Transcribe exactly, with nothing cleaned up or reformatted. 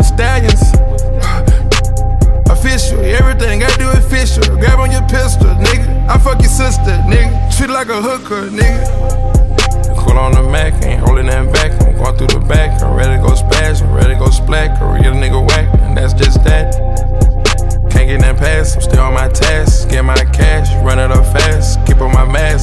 stallions. Official, everything I do official. Grab on your pistol, nigga. I fuck your sister, nigga. Treat like a hooker, nigga. Cool on the Mac, ain't holding that back. I'm going through the back. I'm ready to go spaz, I'm ready to go splack. Or get a nigga whack, and that's just that. Can't get that pass, I'm still on my task. Get my cash, run it up fast. Keep on my mask.